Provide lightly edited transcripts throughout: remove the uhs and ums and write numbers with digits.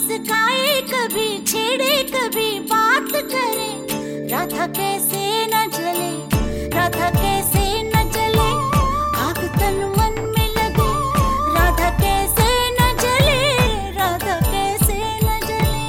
मुस्काए कभी, छेड़े कभी, बात करे, राधा कैसे न जले, राधा कैसे न जले, आग तन मन में लगे, राधा कैसे न जले, राधा कैसे न जले।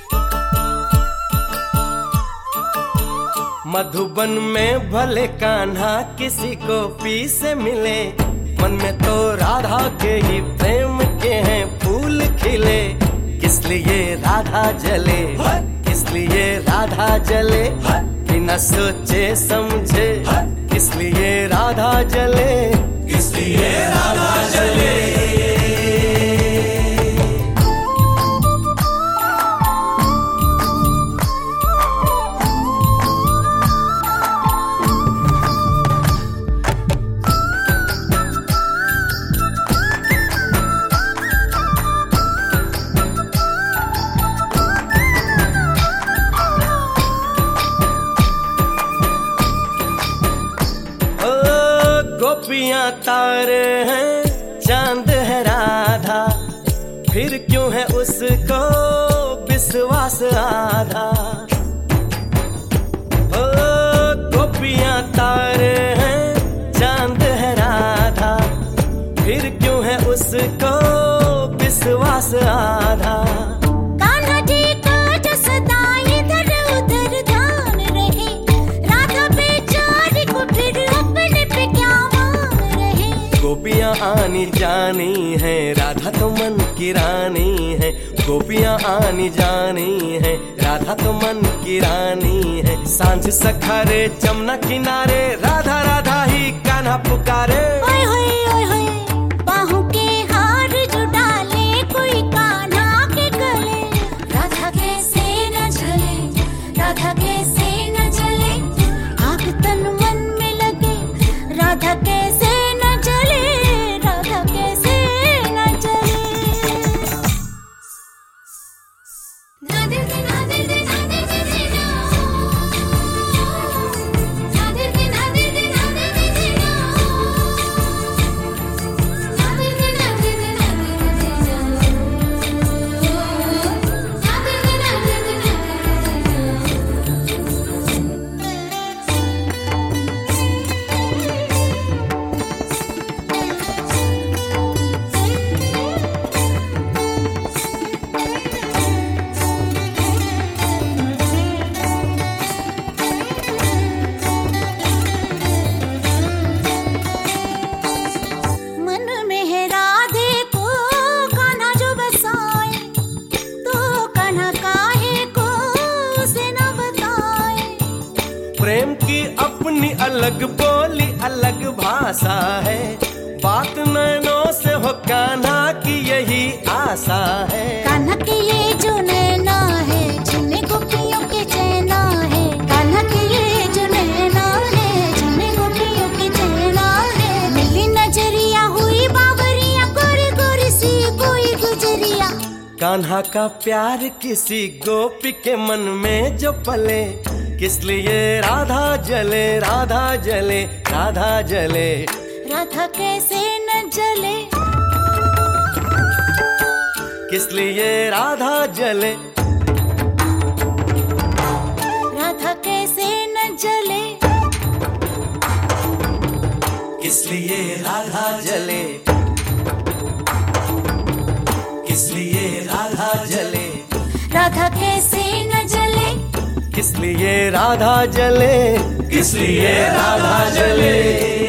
मधुबन में भले कान्हा किसी को पी से मिले, मन में तो राधा के ही प्रेम के हैं फूल खिले। किस लिए राधा जले, किस लिए राधा जले, बिना सोचे समझे, किस लिए राधा जले, किस लिए राधा जले। गोपियां तारे हैं, चांद है राधा, फिर क्यों है उसको विश्वास आधा। ओ गोपियां तारे हैं, चांद है राधा, फिर क्यों है उसको विश्वास आधा। गोपियां आनी जानी है, राधा तो मन की रानी है। गोपियां आनी जानी है, राधा तो मन की रानी है। सांझ सखारे जमुना किनारे, राधा राधा ही कान्हा पुकारे। ओए होए ओए होए, बाहों के हार जो डाले कोई कान्हा के गले, राधा कैसे न जले, राधा कैसे न जले, आग तन मन में लगे, राधा कैसे प्रेम की अपनी अलग बोली, अलग भाषा है। बात नैनों से हो कान्हा की यही आशा है। कान्हा के ये जो नैना है, जिन्हें गोपियों के चैना है। कान्हा के ये जो नैना है, जिन्हें गोपियों के चैना है। मिली नजरिया हुई बावरिया, गोरी गोरी सी कोई गुजरिया। कान्हा का प्यार किसी गोपी के मन में जो पले, किस लिए राधा जले, राधा जले, राधा जले, राधा कैसे न जले, किस लिए राधा जले, राधा कैसे न जले, किस लिए राधा जले, किस लिए राधा जले, राधा कैसे न जले, किस लिए राधा जले, किस लिए राधा जले।